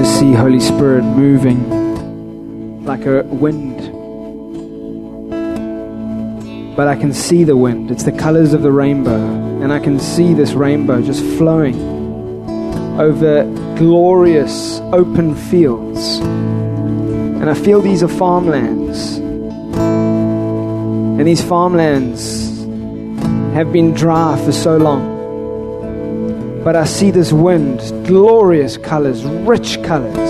just see Holy Spirit moving like a wind. But I can see the wind. It's the colors of the rainbow. And I can see this rainbow just flowing over glorious open fields. And I feel these are farmlands. And these farmlands have been dry for so long. But I see this wind, glorious colors, rich colors.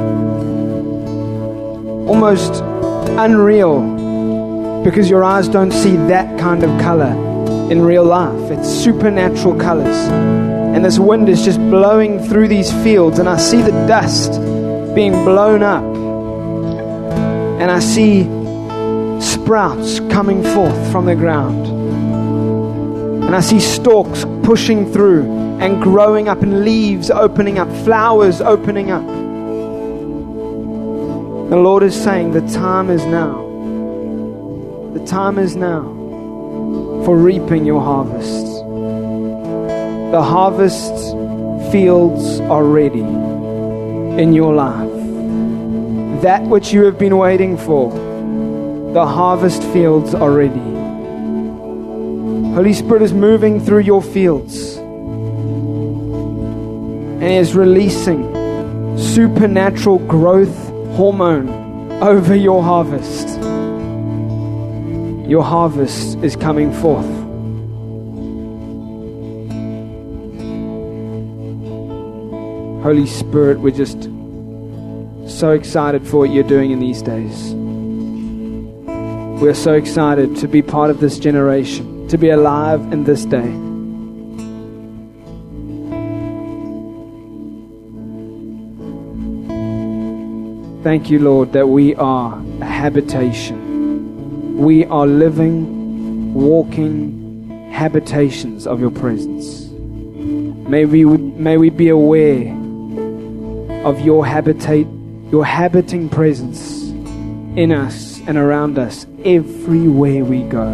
Almost unreal, because your eyes don't see that kind of color in real life. It's supernatural colors. And this wind is just blowing through these fields, and I see the dust being blown up. And I see sprouts coming forth from the ground. And I see stalks pushing through and growing up, and leaves opening up, flowers opening up. The Lord is saying the time is now. The time is now for reaping your harvest. The harvest fields are ready in your life. That which you have been waiting for, the harvest fields are ready. Holy Spirit is moving through your fields, and He is releasing supernatural growth hormone over your harvest. Your harvest is coming forth. Holy Spirit, we're just so excited for what you're doing in these days. We're so excited to be part of this generation, to be alive in this day. Thank you, Lord, that we are a habitation. We are living, walking habitations of your presence. May we be aware of your habiting presence in us and around us everywhere we go.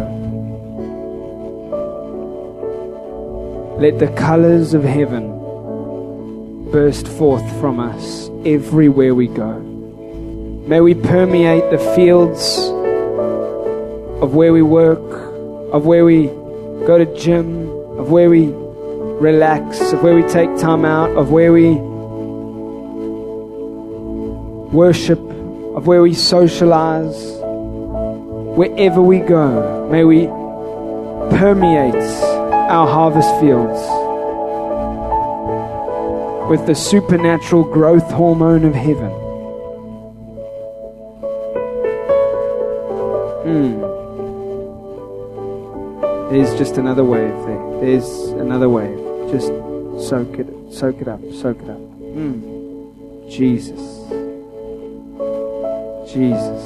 Let the colors of heaven burst forth from us everywhere we go. May we permeate the fields of where we work, of where we go to gym, of where we relax, of where we take time out, of where we worship, of where we socialize. Wherever we go, may we permeate our harvest fields with the supernatural growth hormone of heaven. There's just another wave there. There's another wave. Just soak it up, soak it up. Jesus. Jesus.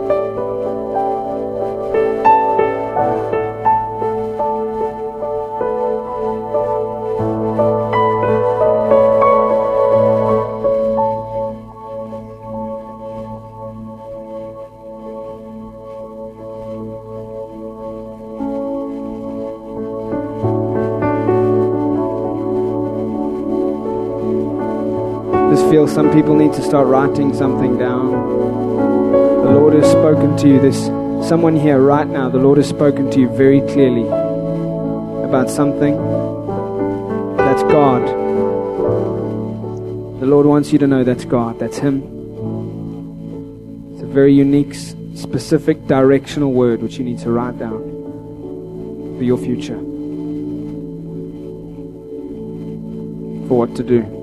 Feel some people need to start writing something down. The Lord has spoken to you. There's someone here right now. The Lord has spoken to you very clearly about something. That's God. The Lord wants you to know that's God. That's Him. It's a very unique, specific, directional word which you need to write down for your future, for what to do.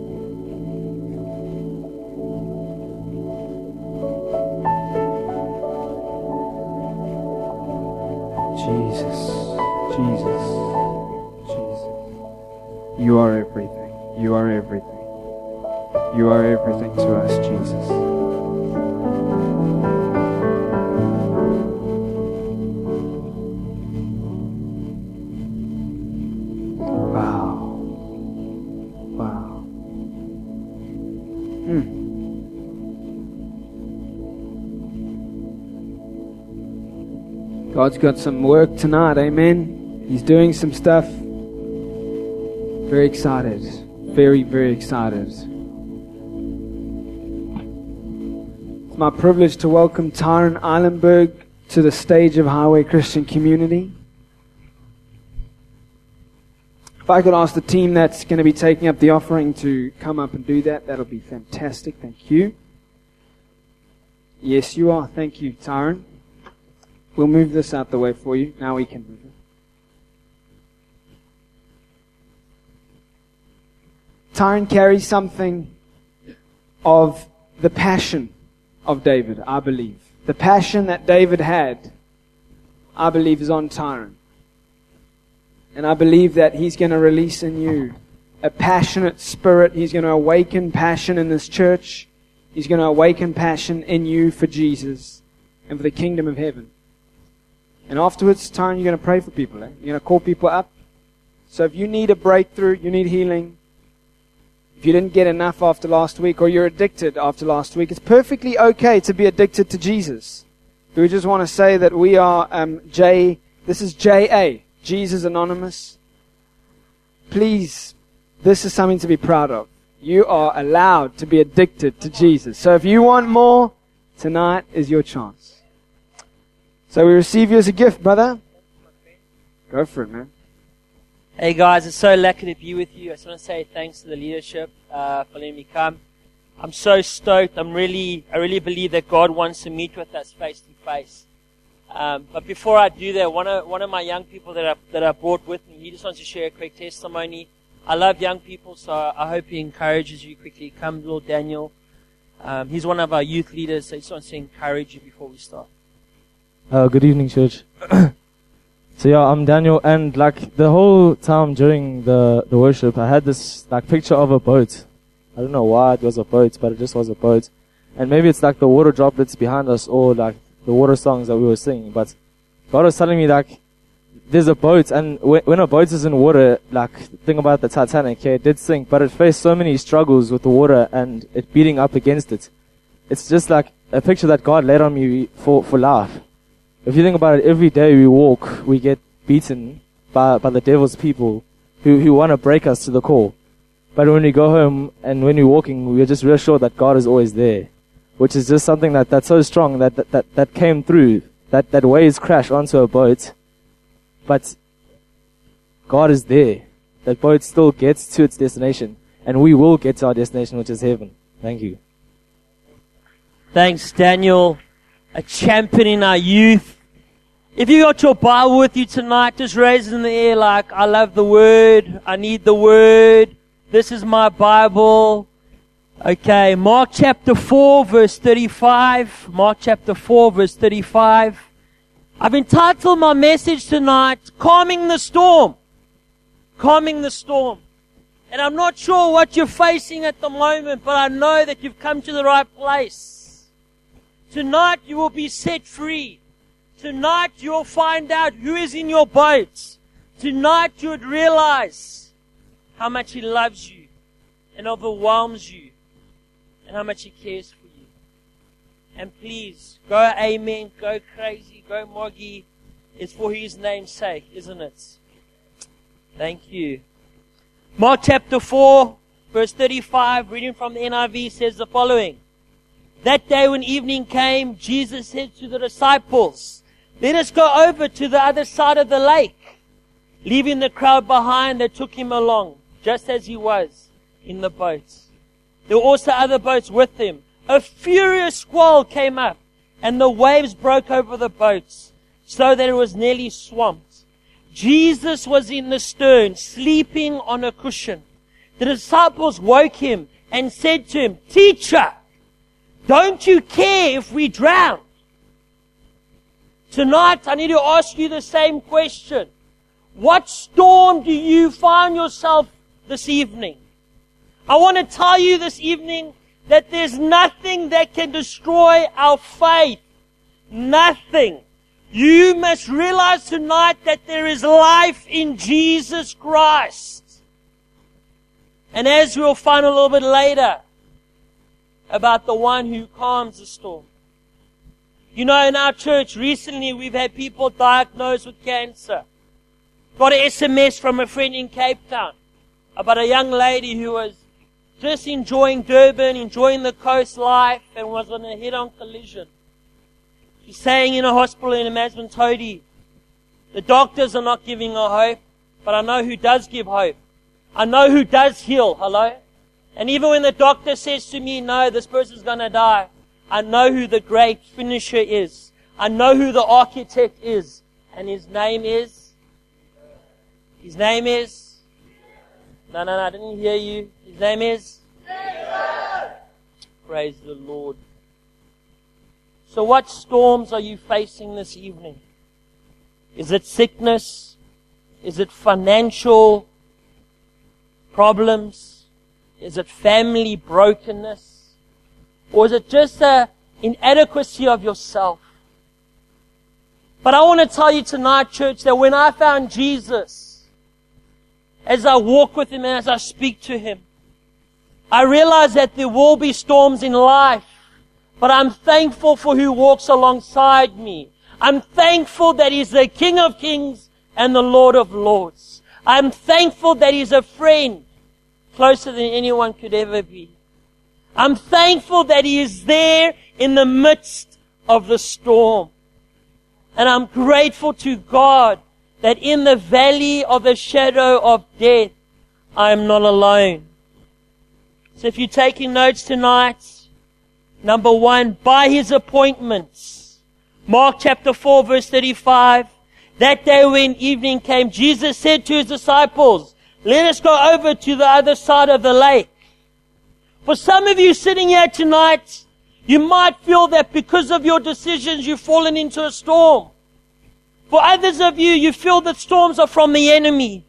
You are everything. You are everything. You are everything to us, Jesus. Wow. Wow. God's got some work tonight, amen? He's doing some stuff. Very excited. Very, very excited. It's my privilege to welcome Tyron Eilenberg to the stage of Highway Christian Community. If I could ask the team that's going to be taking up the offering to come up and do that, that'll be fantastic. Thank you. Yes, you are. Thank you, Tyron. We'll move this out the way for you. Now we can move it. Tyron carries something of the passion of David, I believe. The passion that David had, I believe, is on Tyron. And I believe that he's going to release in you a passionate spirit. He's going to awaken passion in this church. He's going to awaken passion in you for Jesus and for the kingdom of heaven. And afterwards, Tyron, you're going to pray for people. You're going to call people up. So if you need a breakthrough, you need healing, if you didn't get enough after last week, or you're addicted after last week, it's perfectly okay to be addicted to Jesus. We just want to say that we are this is JA, Jesus Anonymous. Please, this is something to be proud of. You are allowed to be addicted to Jesus. So if you want more, tonight is your chance. So we receive you as a gift, brother. Go for it, man. Hey guys, it's so lucky to be with you. I just want to say thanks to the leadership for letting me come. I'm so stoked. I really believe that God wants to meet with us face to face. But before I do that, one of my young people that I brought with me, he just wants to share a quick testimony. I love young people, so I hope he encourages you quickly. Come, little Daniel. He's one of our youth leaders, so he just wants to encourage you before we start. Good evening, church. So yeah, I'm Daniel, and like the whole time during the worship, I had this like picture of a boat. I don't know why it was a boat, but it just was a boat. And maybe it's like the water droplets behind us, or like the water songs that we were singing. But God was telling me like, there's a boat, and when a boat is in water, like think about the Titanic, okay, it did sink, but it faced so many struggles with the water and it beating up against it. It's just like a picture that God laid on me for life. If you think about it, every day we walk, we get beaten by the devil's people who want to break us to the core. But when we go home and when we're walking, we're just reassured that God is always there, which is just something that's so strong that came through, that waves crash onto a boat, but God is there. That boat still gets to its destination, and we will get to our destination, which is heaven. Thank you. Thanks, Daniel. A champion in our youth. If you got your Bible with you tonight, just raise it in the air like, I love the Word, I need the Word, this is my Bible. Okay, Mark chapter 4 verse 35. Mark chapter 4 verse 35. I've entitled my message tonight, Calming the Storm. Calming the Storm. And I'm not sure what you're facing at the moment, but I know that you've come to the right place. Tonight you will be set free. Tonight you'll find out who is in your boat. Tonight you would realize how much He loves you and overwhelms you and how much He cares for you. And please, go amen, go crazy, go moggy. It's for His name's sake, isn't it? Thank you. Mark chapter 4, verse 35, reading from the NIV, says the following. That day when evening came, Jesus said to the disciples, let us go over to the other side of the lake. Leaving the crowd behind, they took Him along, just as He was in the boat. There were also other boats with Him. A furious squall came up, and the waves broke over the boats, so that it was nearly swamped. Jesus was in the stern, sleeping on a cushion. The disciples woke Him and said to Him, Teacher, don't you care if we drown? Tonight, I need to ask you the same question. What storm do you find yourself this evening? I want to tell you this evening that there's nothing that can destroy our faith. Nothing. You must realize tonight that there is life in Jesus Christ. And as we'll find a little bit later about the one who calms the storm. You know, in our church recently we've had people diagnosed with cancer. Got an SMS from a friend in Cape Town about a young lady who was just enjoying Durban, enjoying the coast life, and was on a head-on collision. She's staying in a hospital in Amanzimtoti. The doctors are not giving her hope, but I know who does give hope. I know who does heal. Hello? And even when the doctor says to me, no, this person's going to die, I know who the great finisher is. I know who the architect is. And his name is? No, I didn't hear you. His name is? Jesus. Praise the Lord. So what storms are you facing this evening? Is it sickness? Is it financial problems? Is it family brokenness? Or is it just an inadequacy of yourself? But I want to tell you tonight, church, that when I found Jesus, as I walk with Him and as I speak to Him, I realize that there will be storms in life, but I'm thankful for who walks alongside me. I'm thankful that He's the King of Kings and the Lord of Lords. I'm thankful that He's a friend closer than anyone could ever be. I'm thankful that He is there in the midst of the storm. And I'm grateful to God that in the valley of the shadow of death, I am not alone. So if you're taking notes tonight, number 1, by His appointments. Mark chapter 4 verse 35. That day when evening came, Jesus said to His disciples, let us go over to the other side of the lake. For some of you sitting here tonight, you might feel that because of your decisions, you've fallen into a storm. For others of you, you feel that storms are from the enemy.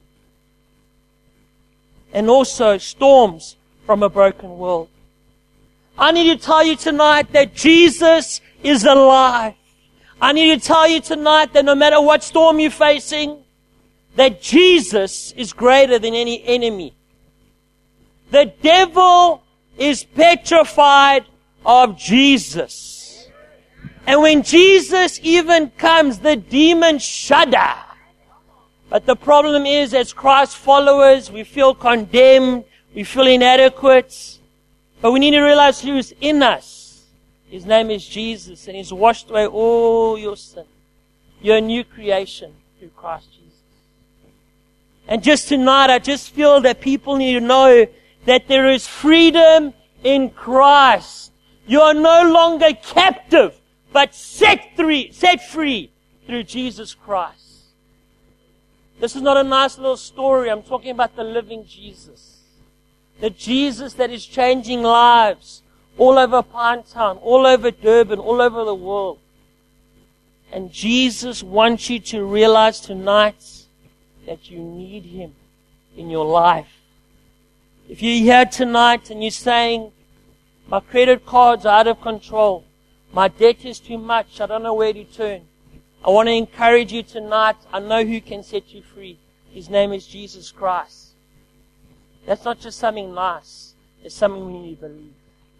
And also storms from a broken world. I need to tell you tonight that Jesus is alive. I need to tell you tonight that no matter what storm you're facing, that Jesus is greater than any enemy. The devil is petrified of Jesus. And when Jesus even comes, the demons shudder. But the problem is, as Christ followers, we feel condemned, we feel inadequate. But we need to realize who is in us. His name is Jesus, and He's washed away all your sin. You're a new creation through Christ Jesus. And just tonight, I just feel that people need to know that there is freedom in Christ. You are no longer captive, but set free through Jesus Christ. This is not a nice little story. I'm talking about the living Jesus. The Jesus that is changing lives all over Pinetown, all over Durban, all over the world. And Jesus wants you to realize tonight that you need Him in your life. If you're here tonight and you're saying, my credit cards are out of control, my debt is too much, I don't know where to turn, I want to encourage you tonight. I know who can set you free. His name is Jesus Christ. That's not just something nice. It's something we need to believe.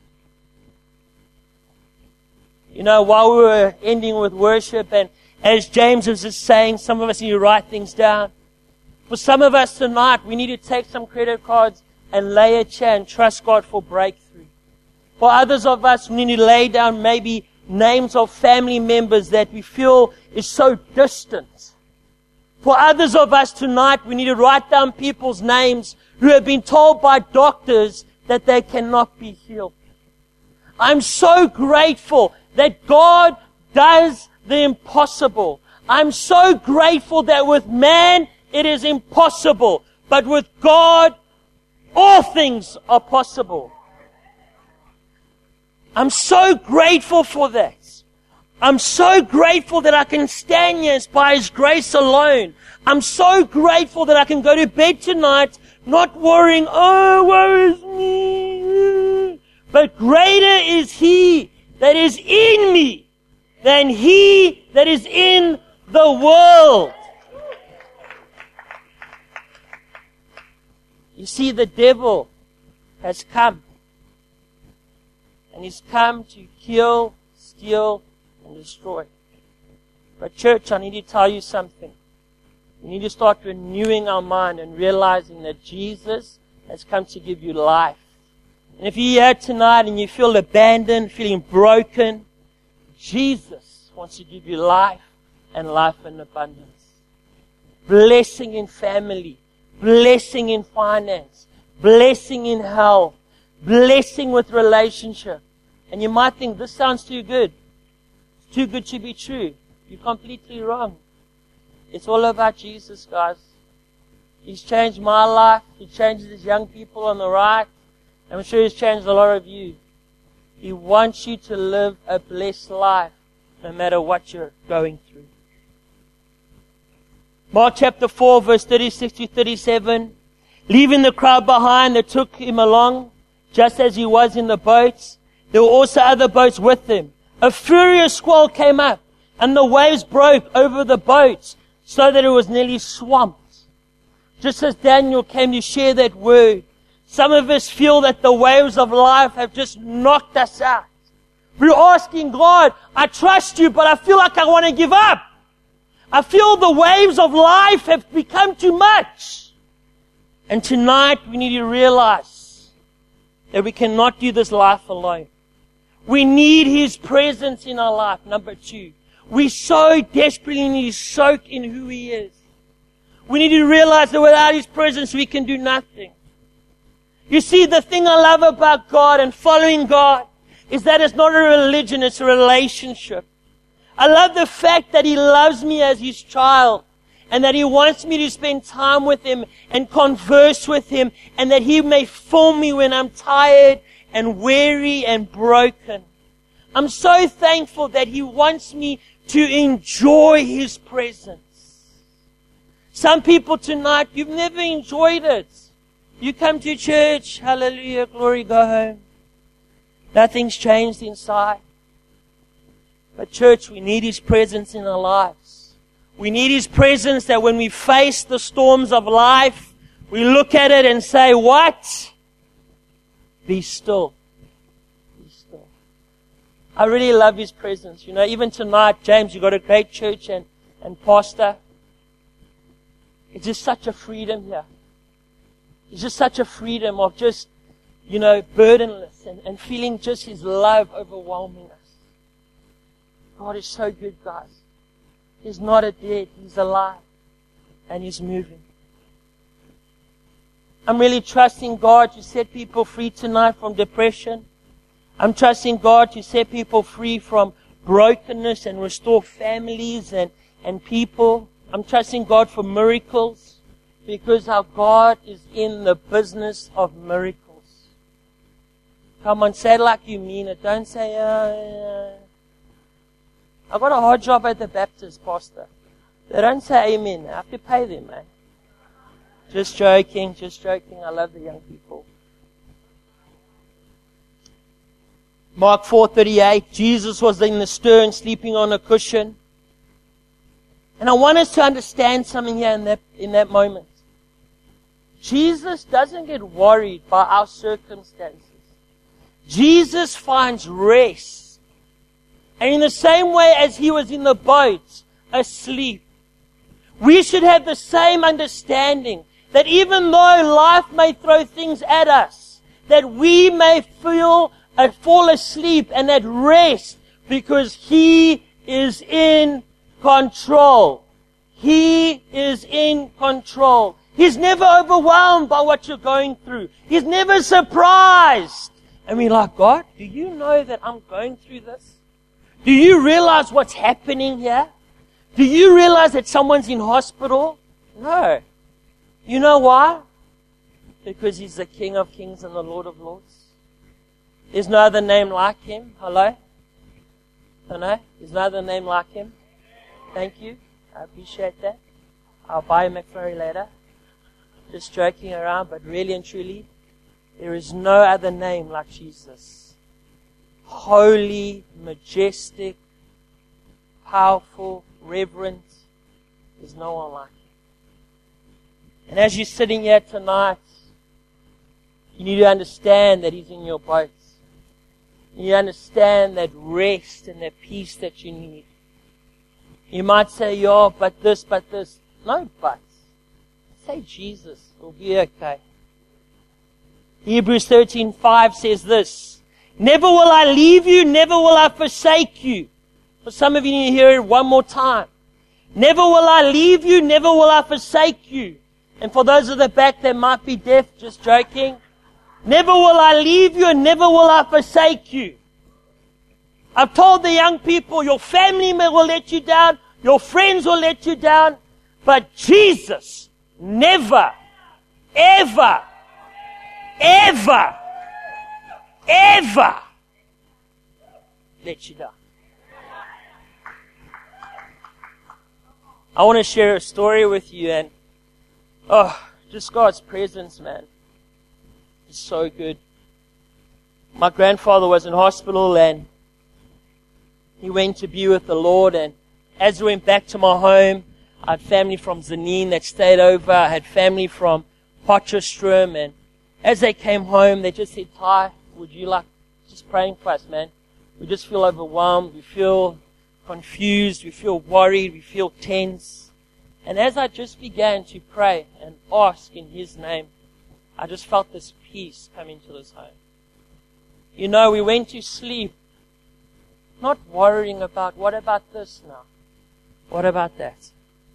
You know, while we were ending with worship, and as James was just saying, some of us need to write things down. For some of us tonight, we need to take some credit cards and lay a chair and trust God for breakthrough. For others of us, we need to lay down maybe names of family members that we feel is so distant. For others of us tonight, we need to write down people's names who have been told by doctors that they cannot be healed. I'm so grateful that God does the impossible. I'm so grateful that with man it is impossible, but with God all things are possible. I'm so grateful for that. I'm so grateful that I can stand here by His grace alone. I'm so grateful that I can go to bed tonight not worrying, oh, woe is me. But greater is He that is in me than he that is in the world. You see, the devil has come. And he's come to kill, steal, and destroy. But church, I need to tell you something. We need to start renewing our mind and realizing that Jesus has come to give you life And if you're here tonight and you feel abandoned, feeling broken, Jesus wants to give you life and life in abundance. Blessing in family, blessing in finance, blessing in health, blessing with relationship. And you might think, this sounds too good. It's too good to be true. You're completely wrong. It's all about Jesus, guys. He's changed my life. He changes these young people on the right. I'm sure He's changed a lot of you. He wants you to live a blessed life, no matter what you're going through. Mark chapter 4, verse 36 to 37. Leaving the crowd behind, they took Him along, just as He was in the boats. There were also other boats with Him. A furious squall came up, and the waves broke over the boats, so that it was nearly swamped. Just as Daniel came to share that word, some of us feel that the waves of life have just knocked us out. We're asking God, I trust You, but I feel like I want to give up. I feel the waves of life have become too much. And tonight we need to realize that we cannot do this life alone. We need His presence in our life. Number 2. We so desperately need to soak in who He is. We need to realize that without His presence we can do nothing. You see, the thing I love about God and following God is that it's not a religion, it's a relationship. I love the fact that He loves me as His child and that He wants me to spend time with Him and converse with Him and that He may form me when I'm tired and weary and broken. I'm so thankful that He wants me to enjoy His presence. Some people tonight, you've never enjoyed it. You come to church, hallelujah, glory, go home. Nothing's changed inside. But church, we need His presence in our lives. We need His presence that when we face the storms of life, we look at it and say, what? Be still. Be still. I really love His presence. You know, even tonight, James, you got a great church and pastor. It's just such a freedom here. It's just such a freedom of just, you know, burdenless and feeling just His love overwhelming us. God is so good, guys. He's not a dead. He's alive. And He's moving. I'm really trusting God to set people free tonight from depression. I'm trusting God to set people free from brokenness and restore families and people. I'm trusting God for miracles. Because our God is in the business of miracles. Come on, say it like you mean it. Don't say, I got a hard job at the Baptist, pastor. They don't say amen. I have to pay them, man. Just joking, just joking. I love the young people. Mark 4:38, Jesus was in the stern, sleeping on a cushion. And I want us to understand something here in that moment. Jesus doesn't get worried by our circumstances. Jesus finds rest. And in the same way as He was in the boat, asleep, we should have the same understanding that even though life may throw things at us, that we may fall asleep and at rest because He is in control. He is in control. He's never overwhelmed by what you're going through. He's never surprised. And we're like, God, do you know that I'm going through this? Do you realize what's happening here? Do you realize that someone's in hospital? No. You know why? Because He's the King of Kings and the Lord of Lords. There's no other name like Him. Hello? No? There's no other name like Him. Thank you. I appreciate that. I'll buy a McFlurry later. Just joking around, but really and truly, there is no other name like Jesus. Holy, majestic, powerful, reverent. There's no one like Him. And as you're sitting here tonight, you need to understand that He's in your boat. You understand that rest and that peace that you need. You might say, yeah, but this. No buts. Say Jesus. It'll be okay. Hebrews 13:5 says this, never will I leave you, never will I forsake you. For some of you need to hear it one more time. Never will I leave you, never will I forsake you. And for those at the back that might be deaf, just joking. Never will I leave you and never will I forsake you. I've told the young people, your family will let you down, your friends will let you down, but Jesus never, ever, ever, ever let you down. I want to share a story with you, and just God's presence, man. It's so good. My grandfather was in hospital and he went to be with the Lord, and as we went back to my home, I had family from Zanin that stayed over. I had family from Potchefstroom, and as they came home, they just said, Ty, would you like just praying for us, man? We just feel overwhelmed. We feel confused. We feel worried. We feel tense. And as I just began to pray and ask in His name, I just felt this peace come into this home. You know, we went to sleep not worrying about, what about this now? What about that?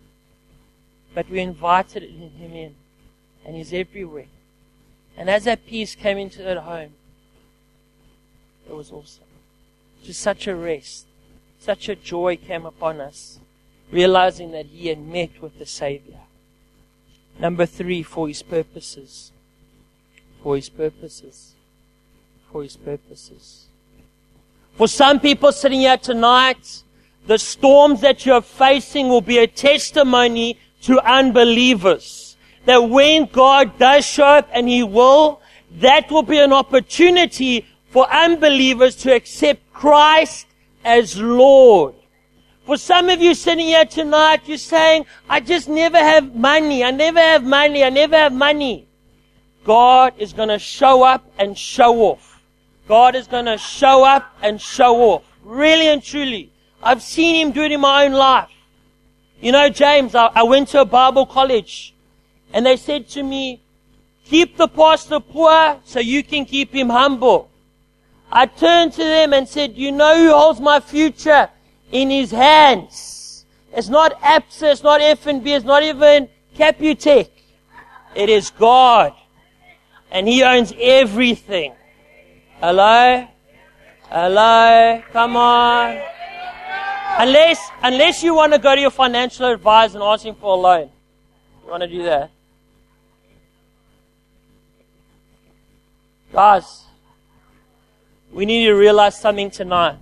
But we invited Him in, and He's everywhere. And as that peace came into that home, it was awesome. Just such a rest, such a joy came upon us, realizing that He had met with the Savior. Number 3, for His purposes. For His purposes. For His purposes. For some people sitting here tonight, the storms that you're facing will be a testimony to unbelievers. That when God does show up, and He will, that will be an opportunity for unbelievers to accept Christ as Lord. For some of you sitting here tonight, you're saying, I just never have money. I never have money. I never have money. God is going to show up and show off. God is going to show up and show off. Really and truly. I've seen Him do it in my own life. You know, James, I went to a Bible college, and they said to me, keep the pastor poor so you can keep him humble. I turned to them and said, you know who holds my future in His hands? It's not APSA, it's not F&B, it's not even Caputech. It is God. And He owns everything. Hello? Hello? Come on. Unless you want to go to your financial advisor and ask him for a loan. You want to do that? Guys, we need to realize something tonight.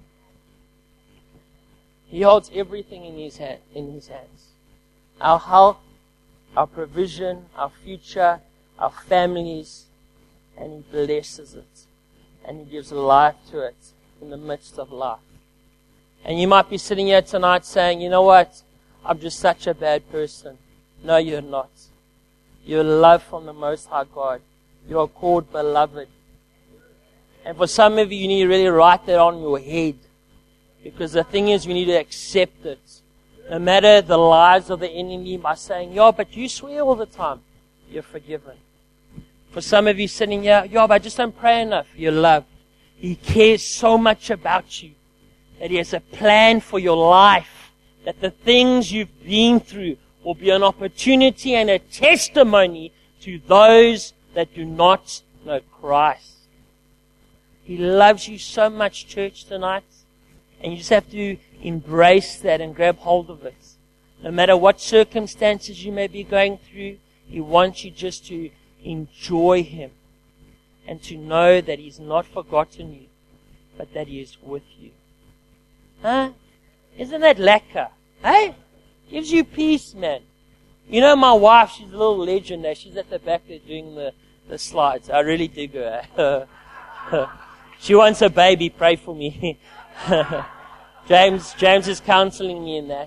He holds everything in His hands. Our health, our provision, our future, our families, and He blesses it. And He gives life to it in the midst of life. And you might be sitting here tonight saying, you know what? I'm just such a bad person. No, you're not. You're loved from the Most High God. You are called beloved. And for some of you need to really write that on your head. Because the thing is, we need to accept it. No matter the lies of the enemy by saying, yeah, but you swear all the time. You're forgiven. For some of you sitting here, yeah, but I just don't pray enough. You're loved. He cares so much about you that He has a plan for your life, that the things you've been through will be an opportunity and a testimony to those that do not know Christ. He loves you so much, church, tonight, and you just have to embrace that and grab hold of it. No matter what circumstances you may be going through, He wants you just to enjoy Him and to know that He's not forgotten you, but that He is with you. Huh? Isn't that lekker? Hey? Gives you peace, man. You know, my wife, she's a little legend there. She's at the back there doing the slides. I really dig her. She wants a baby. Pray for me. James is counseling me in that.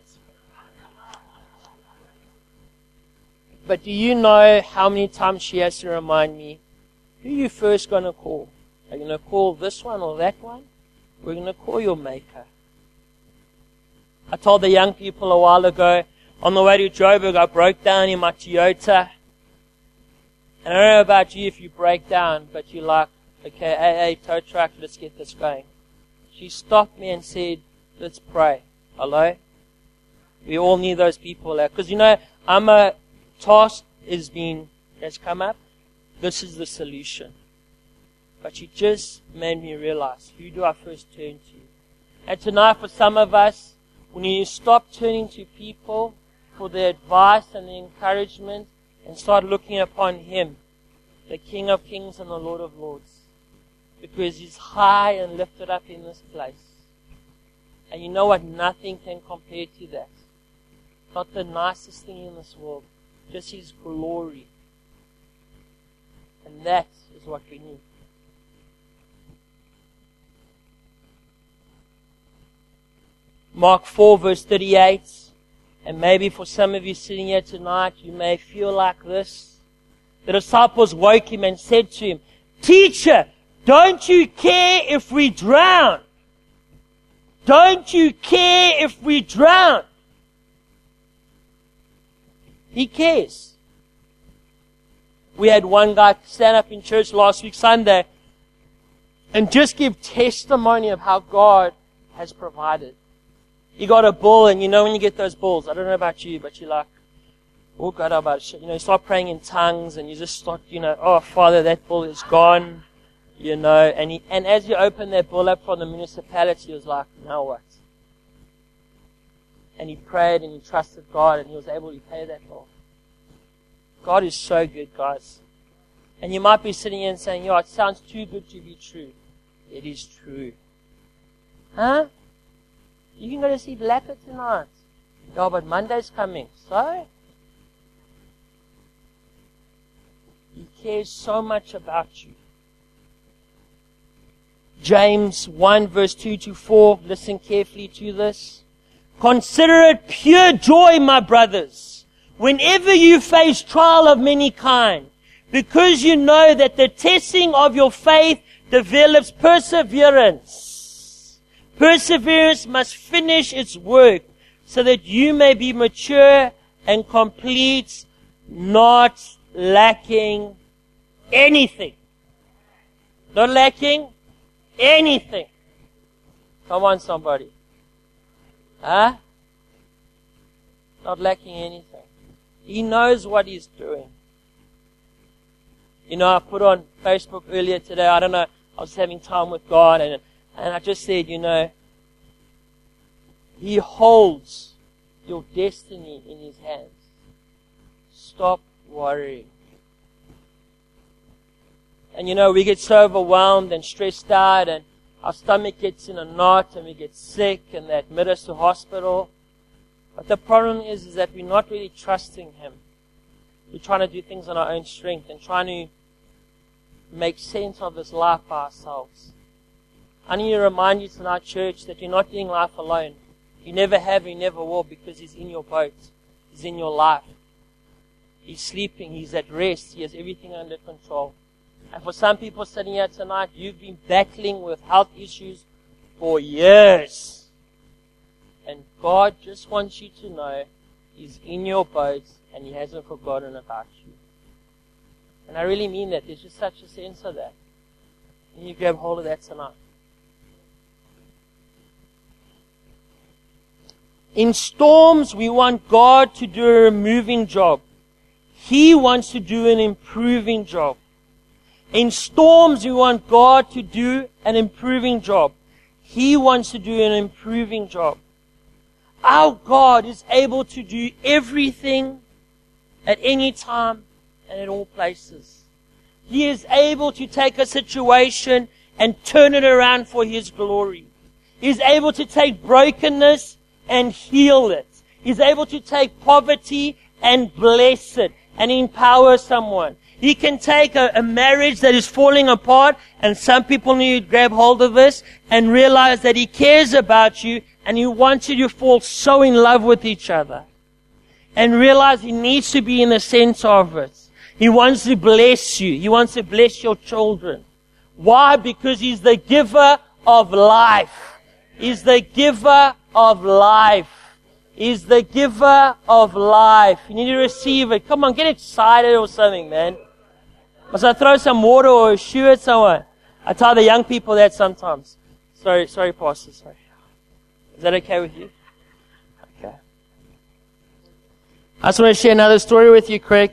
But do you know how many times she has to remind me, who are you first going to call? Are you going to call this one or that one? We're going to call your Maker. I told the young people a while ago, on the way to Joburg, I broke down in my Toyota. And I don't know about you if you break down, but you're like, okay, tow truck, let's get this going. She stopped me and said, let's pray. Hello? We all need those people. Because, I'm a task has come up. This is the solution. But she just made me realize, who do I first turn to? And tonight, for some of us, we need to stop turning to people for their advice and the encouragement and start looking upon Him, the King of Kings and the Lord of Lords. Because He's high and lifted up in this place. And you know what? Nothing can compare to that. Not the nicest thing in this world. Just His glory. And that is what we need. Mark 4 verse 38. And maybe for some of you sitting here tonight, you may feel like this. The disciples woke Him and said to Him, Teacher, don't you care if we drown? Don't you care if we drown? He cares. We had one guy stand up in church last week, Sunday, and just give testimony of how God has provided. He got a bull, and when you get those bulls, I don't know about you, but you're like, oh God, about shit. You start praying in tongues, and you just start, oh Father, that bull is gone. And as you open that bull up from the municipality, he was like, now what? And he prayed and he trusted God and he was able to pay that bull. God is so good, guys. And you might be sitting here and saying, it sounds too good to be true. It is true. Huh? You can go to see Blacker tonight. Yeah, but Monday's coming. So? He cares so much about you. James 1 verse 2 to 4. Listen carefully to this. Consider it pure joy, my brothers, whenever you face trial of many kind, because you know that the testing of your faith develops perseverance. Perseverance must finish its work so that you may be mature and complete, not lacking anything. Not lacking anything. Come on, somebody. Huh? Not lacking anything. He knows what He's doing. I put on Facebook earlier today, I don't know, I was having time with God and I just said, He holds your destiny in His hands. Stop worrying. And we get so overwhelmed and stressed out and our stomach gets in a knot and we get sick and they admit us to hospital. But the problem is that we're not really trusting Him. We're trying to do things on our own strength and trying to make sense of this life by ourselves. I need to remind you tonight, church, that you're not doing life alone. You never have, you never will, because He's in your boat. He's in your life. He's sleeping, He's at rest, He has everything under control. And for some people sitting here tonight, you've been battling with health issues for years. And God just wants you to know He's in your boat and He hasn't forgotten about you. And I really mean that. There's just such a sense of that. And you grab hold of that tonight. In storms, we want God to do a removing job. He wants to do an improving job. In storms, we want God to do an improving job. He wants to do an improving job. Our God is able to do everything at any time and at all places. He is able to take a situation and turn it around for His glory. He is able to take brokenness and heal it. He's able to take poverty and bless it and empower someone. He can take a marriage that is falling apart, and some people need to grab hold of this and realize that He cares about you and He wants you to fall so in love with each other. And realize He needs to be in the center of it. He wants to bless you. He wants to bless your children. Why? Because He's the giver of life. He's the giver of life. He's the giver of life. You need to receive it. Come on, get excited or something, man. Must I throw some water or a shoe at someone? I tell the young people that sometimes. Sorry, Pastor, sorry. Is that okay with you? Okay. I just want to share another story with you, Craig.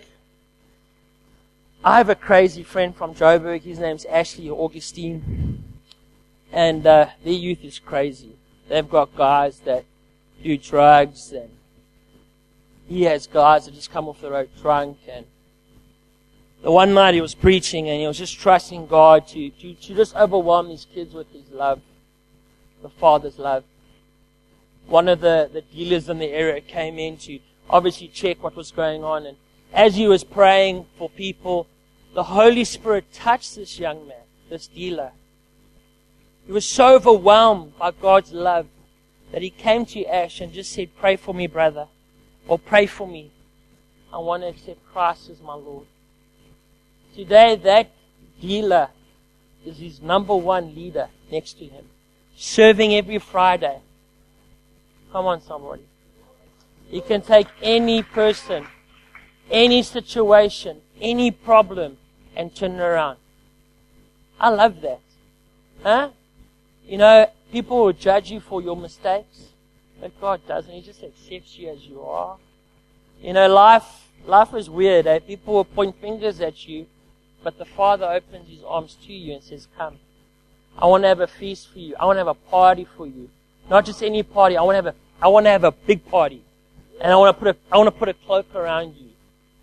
I have a crazy friend from Joburg. His name's Ashley Augustine. And their youth is crazy. They've got guys that do drugs, and he has guys that just come off the road drunk. And the one night he was preaching, and he was just trusting God to just overwhelm these kids with His love, the Father's love. One of the dealers in the area came in to obviously check what was going on, and as he was praying for people, the Holy Spirit touched this young man, this dealer. He was so overwhelmed by God's love that he came to Ash and just said, "Pray for me, brother," or "Pray for me. I want to accept Christ as my Lord." Today, that dealer is his number one leader next to him, serving every Friday. Come on, somebody. He can take any person, any situation, any problem, and turn it around. I love that. Huh? You know, people will judge you for your mistakes, but God doesn't. He just accepts you as you are. You know, life is weird. Eh? People will point fingers at you, but the Father opens His arms to you and says, "Come. I want to have a feast for you. I want to have a party for you. Not just any party. I want to have a big party. And I want to put a cloak around you."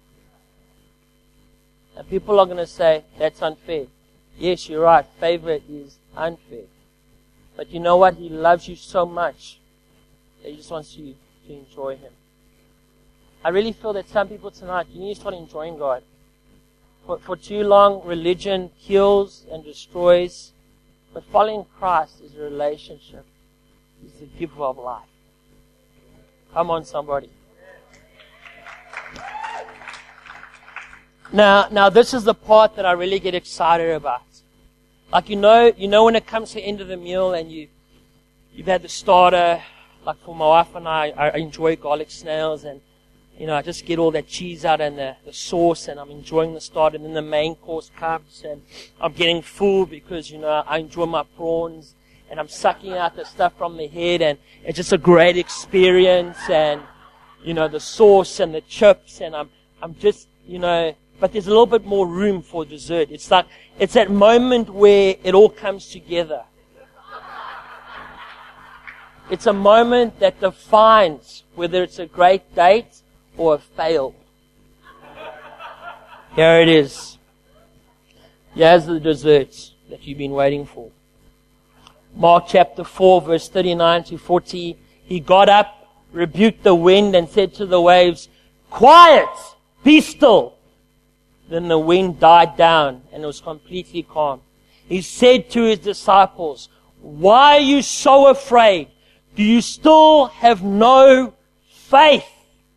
And people are going to say, "That's unfair." Yes, you're right. Favor is unfair. But you know what? He loves you so much that He just wants you to enjoy Him. I really feel that some people tonight, you need to start enjoying God. For too long, religion kills and destroys. But following Christ is a relationship. He's the giver of life. Come on, somebody. Now this is the part that I really get excited about. Like, you know when it comes to the end of the meal and you've had the starter, like for my wife and I enjoy garlic snails, and I just get all that cheese out and the sauce, and I'm enjoying the starter, and then the main course comes and I'm getting full because, I enjoy my prawns, and I'm sucking out the stuff from the head, and it's just a great experience, and, the sauce and the chips, and I'm just, but there's a little bit more room for dessert. It's that moment where it all comes together. It's a moment that defines whether it's a great date or a fail. Here it is. Here's the dessert that you've been waiting for. Mark chapter 4, verse 39 to 40. He got up, rebuked the wind, and said to the waves, "Quiet! Be still!" Then the wind died down, and it was completely calm. He said to His disciples, "Why are you so afraid? Do you still have no faith?"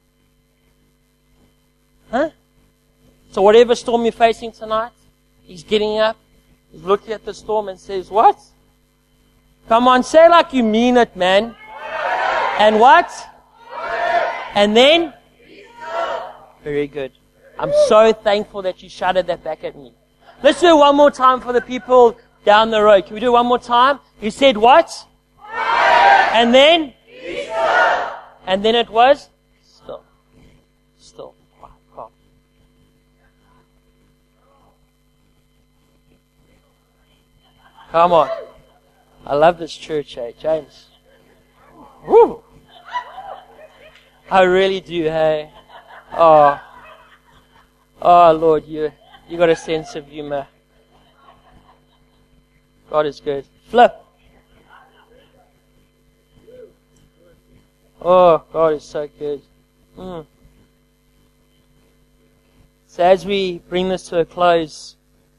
Huh? So whatever storm you're facing tonight, He's getting up, He's looking at the storm and says, "What? Come on, say like you mean it, man." And what? And then? Very good. I'm so thankful that you shouted that back at me. Let's do it one more time for the people down the road. Can we do it one more time? You said what? And then? And then it was? Still. Still. Calm. Come on. I love this church, James. Woo! I really do, hey. Oh, Lord, you got a sense of humor. God is good. Flip. Oh, God is so good. So as we bring this to a close,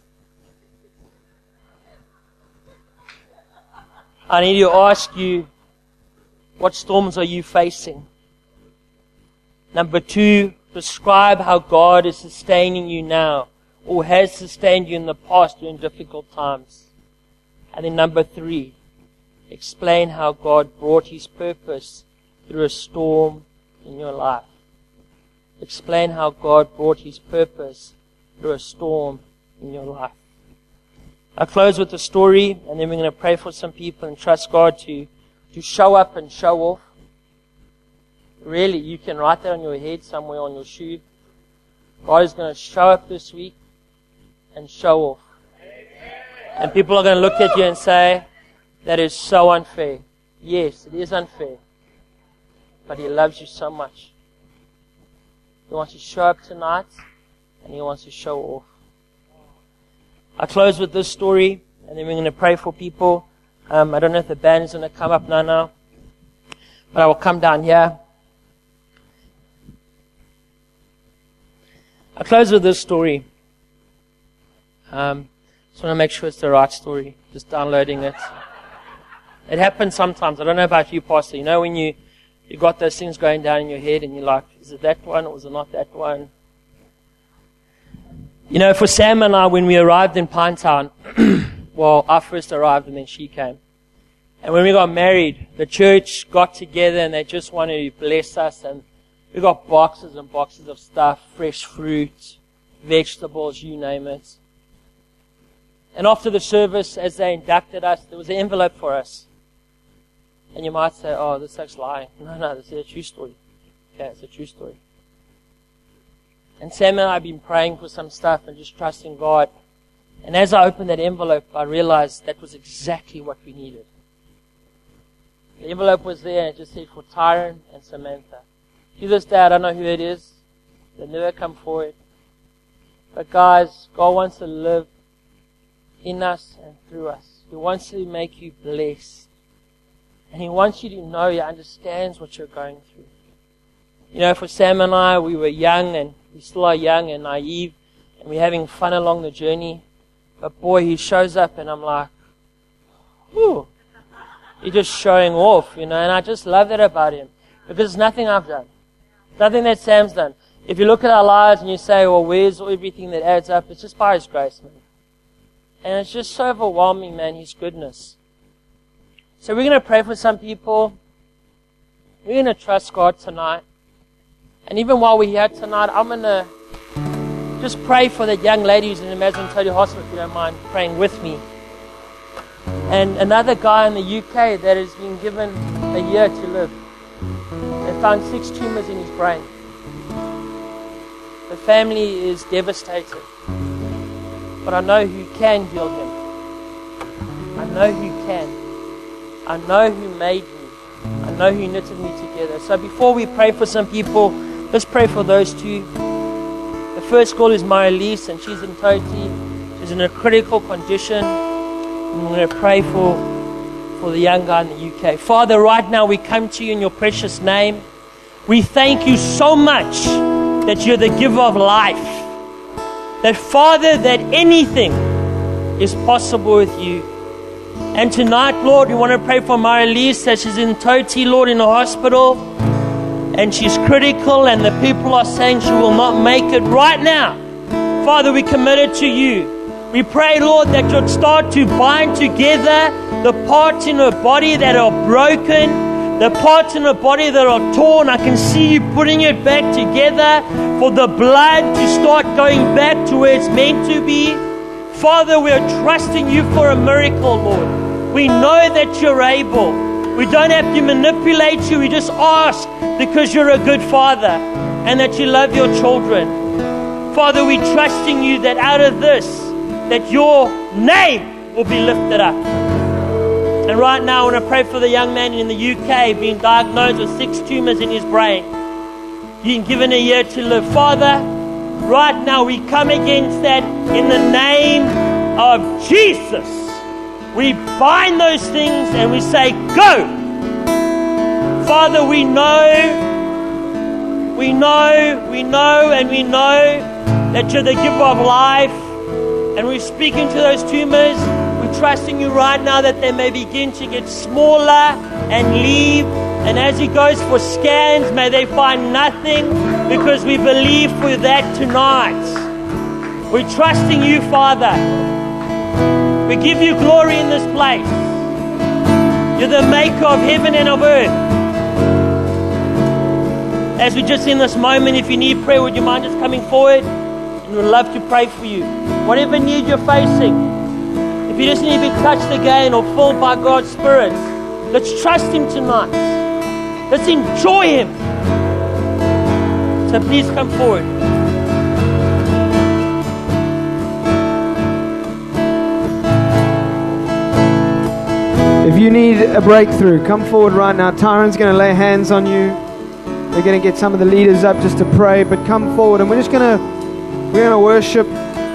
I need to ask you, what storms are you facing? Number 2, describe how God is sustaining you now, or has sustained you in the past during difficult times. And then number 3, explain how God brought His purpose through a storm in your life. Explain how God brought His purpose through a storm in your life. I'll close with a story, and then we're going to pray for some people and trust God to show up and show off. Really, you can write that on your head somewhere on your shoe. God is going to show up this week and show off. And people are going to look at you and say, that is so unfair. Yes, it is unfair. But He loves you so much. He wants to show up tonight, and He wants to show off. I'll close with this story, and then we're going to pray for people. I don't know if the band is going to come up now, but I will come down here. I'll close with this story. Just want to make sure it's the right story. Just downloading it. It happens sometimes. I don't know about you, Pastor. You know when you got those things going down in your head and you're like, is it that one or is it not that one? You know, for Sam and I, when we arrived in Pinetown, well, I first arrived and then she came. And when we got married, the church got together and they just wanted to bless us. And we got boxes and boxes of stuff, fresh fruit, vegetables, you name it. And after the service, as they inducted us, there was an envelope for us. And you might say, oh, this looks lying. No, this is a true story. Okay, it's a true story. And Sam and I have been praying for some stuff and just trusting God. And as I opened that envelope, I realized that was exactly what we needed. The envelope was there and it just said for Tyron and Samantha. To this day, I don't know who it is. They never come forward. But guys, God wants to live in us and through us. He wants to make you blessed. And He wants you to know He understands what you're going through. You know, for Sam and I, we were young and we still are young and naive and we're having fun along the journey. But boy, He shows up and I'm like, whew. He's just showing off, you know, and I just love that about Him. Because it's nothing I've done. It's nothing that Sam's done. If you look at our lives and you say, well, where's everything that adds up? It's just by His grace, man. And it's just so overwhelming, man, His goodness. So we're going to pray for some people. We're going to trust God tonight. And even while we're here tonight, I'm going to just pray for that young lady who's in the Mazentote Hospital, if you don't mind praying with me. And another guy in the UK that has been given a year to live. They found 6 tumors in his brain. The family is devastated. But I know who can heal him. I know who can. I know who made me. I know who knitted me together. So before we pray for some people, let's pray for those two. The first girl is Marilise, and she's in Toti. She's in a critical condition. And we're going to pray for the young guy in the UK. Father, right now we come to you in your precious name. We thank you so much that you're the giver of life. That, Father, that anything is possible with you. And tonight, Lord, we want to pray for Marilise, that she's in Toti, Lord, in the hospital. And she's critical, and the people are saying she will not make it right now. Father, we commit it to you. We pray, Lord, that you'll start to bind together the parts in her body that are broken, the parts in her body that are torn. I can see you putting it back together for the blood to start going back to where it's meant to be. Father, we are trusting you for a miracle, Lord. We know that you're able. We don't have to manipulate you. We just ask because you're a good Father and that you love your children. Father, we're trusting you that out of this, that your name will be lifted up. And right now I want to pray for the young man in the UK being diagnosed with 6 tumors in his brain, being given a year to live. Father, right now we come against that in the name of Jesus. We bind those things and we say, go! Father, we know that you're the giver of life. And we're speaking to those tumors. We're trusting you right now that they may begin to get smaller and leave. And as he goes for scans, may they find nothing, because we believe for that tonight. We're trusting you, Father. We give you glory in this place. You're the maker of heaven and of earth. As we just in this moment, if you need prayer, would you mind just coming forward? and would love to pray for you. Whatever need you're facing, if you just need to be touched again or filled by God's Spirit, let's trust Him tonight. Let's enjoy Him. So please come forward. If you need a breakthrough, come forward right now. Tyron's going to lay hands on you. We're going to get some of the leaders up just to pray, but come forward and we're going to worship.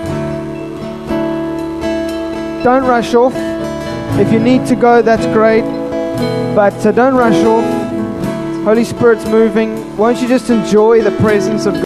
Don't rush off. If you need to go, that's great, but don't rush off. Holy Spirit's moving. Won't you just enjoy the presence of God?